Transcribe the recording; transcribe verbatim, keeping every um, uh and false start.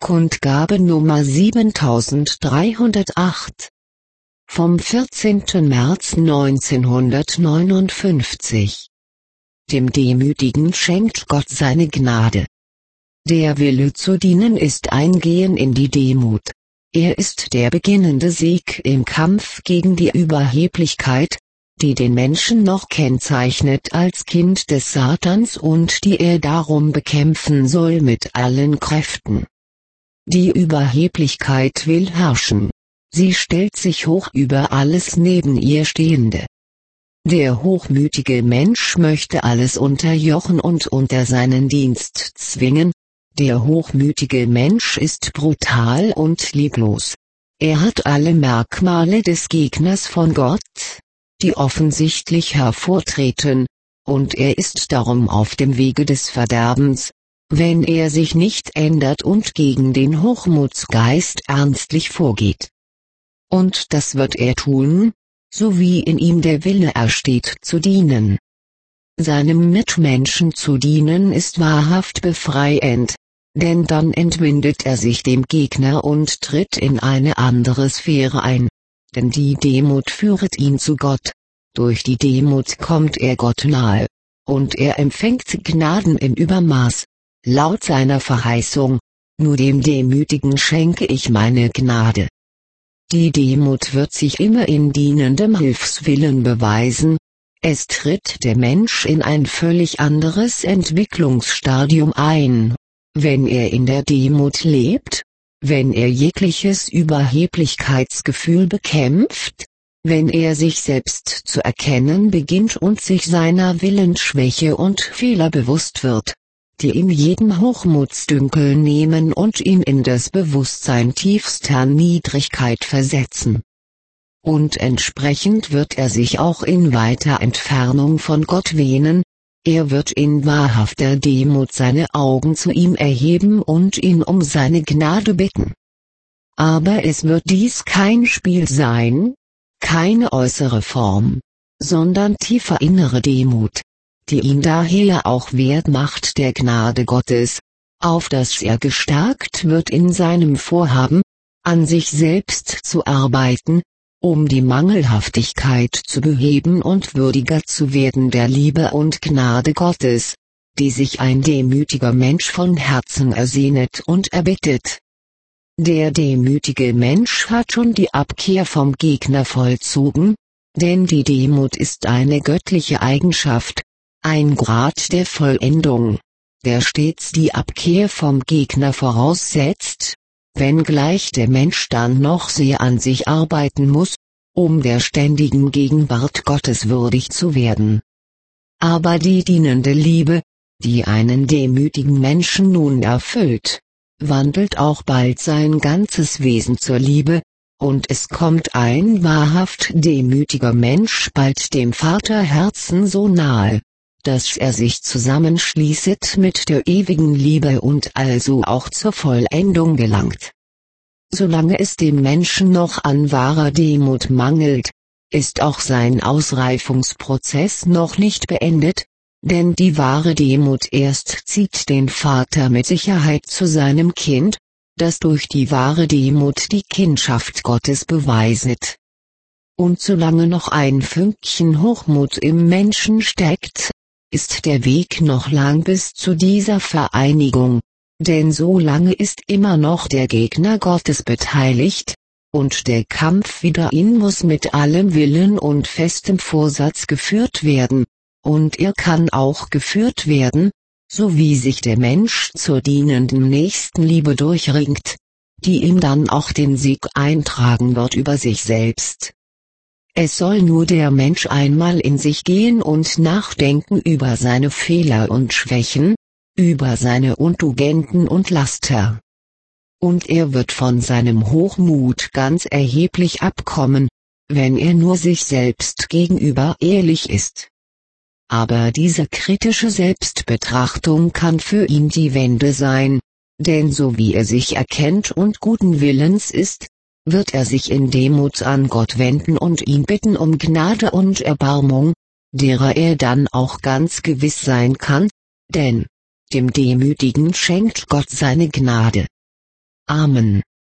Kundgabe Nummer siebentausenddreihundertacht vom vierzehnten März neunzehnhundertneunundfünfzig. Dem Demütigen schenkt Gott seine Gnade. Der Wille zu dienen ist Eingehen in die Demut. Er ist der beginnende Sieg im Kampf gegen die Überheblichkeit, die den Menschen noch kennzeichnet als Kind des Satans und die er darum bekämpfen soll mit allen Kräften. Die Überheblichkeit will herrschen. Sie stellt sich hoch über alles neben ihr Stehende. Der hochmütige Mensch möchte alles unterjochen und unter seinen Dienst zwingen. Der hochmütige Mensch ist brutal und lieblos. Er hat alle Merkmale des Gegners von Gott, die offensichtlich hervortreten, und er ist darum auf dem Wege des Verderbens, wenn er sich nicht ändert und gegen den Hochmutsgeist ernstlich vorgeht. Und das wird er tun, so wie in ihm der Wille ersteht zu dienen. Seinem Mitmenschen zu dienen ist wahrhaft befreiend, denn dann entwindet er sich dem Gegner und tritt in eine andere Sphäre ein, denn die Demut führet ihn zu Gott, durch die Demut kommt er Gott nahe, und er empfängt Gnaden im Übermaß. Laut seiner Verheißung, nur dem Demütigen schenke ich meine Gnade. Die Demut wird sich immer in dienendem Hilfswillen beweisen. Es tritt der Mensch in ein völlig anderes Entwicklungsstadium ein, wenn er in der Demut lebt, wenn er jegliches Überheblichkeitsgefühl bekämpft, wenn er sich selbst zu erkennen beginnt und sich seiner Willensschwäche und Fehler bewusst wird, die ihm jeden Hochmutsdünkel nehmen und ihn in das Bewusstsein tiefster Niedrigkeit versetzen. Und entsprechend wird er sich auch in weiter Entfernung von Gott wähnen, er wird in wahrhafter Demut seine Augen zu ihm erheben und ihn um seine Gnade bitten. Aber es wird dies kein Spiel sein, keine äußere Form, sondern tiefer innere Demut, die ihn daher auch wert macht der Gnade Gottes, auf dass er gestärkt wird in seinem Vorhaben, an sich selbst zu arbeiten, um die Mangelhaftigkeit zu beheben und würdiger zu werden der Liebe und Gnade Gottes, die sich ein demütiger Mensch von Herzen ersehnet und erbittet. Der demütige Mensch hat schon die Abkehr vom Gegner vollzogen, denn die Demut ist eine göttliche Eigenschaft, ein Grad der Vollendung, der stets die Abkehr vom Gegner voraussetzt, wenngleich der Mensch dann noch sehr an sich arbeiten muss, um der ständigen Gegenwart Gottes würdig zu werden. Aber die dienende Liebe, die einen demütigen Menschen nun erfüllt, wandelt auch bald sein ganzes Wesen zur Liebe, und es kommt ein wahrhaft demütiger Mensch bald dem Vaterherzen so nahe, dass er sich zusammenschließet mit der ewigen Liebe und also auch zur Vollendung gelangt. Solange es dem Menschen noch an wahrer Demut mangelt, ist auch sein Ausreifungsprozess noch nicht beendet, denn die wahre Demut erst zieht den Vater mit Sicherheit zu seinem Kind, das durch die wahre Demut die Kindschaft Gottes beweiset. Und solange noch ein Fünkchen Hochmut im Menschen steckt, ist der Weg noch lang bis zu dieser Vereinigung, denn so lange ist immer noch der Gegner Gottes beteiligt, und der Kampf wider ihn muss mit allem Willen und festem Vorsatz geführt werden, und er kann auch geführt werden, so wie sich der Mensch zur dienenden Nächstenliebe durchringt, die ihm dann auch den Sieg eintragen wird über sich selbst. Es soll nur der Mensch einmal in sich gehen und nachdenken über seine Fehler und Schwächen, über seine Untugenden und Laster. Und er wird von seinem Hochmut ganz erheblich abkommen, wenn er nur sich selbst gegenüber ehrlich ist. Aber diese kritische Selbstbetrachtung kann für ihn die Wende sein, denn so wie er sich erkennt und guten Willens ist, wird er sich in Demut an Gott wenden und ihn bitten um Gnade und Erbarmung, derer er dann auch ganz gewiss sein kann, denn dem Demütigen schenkt Gott seine Gnade. Amen.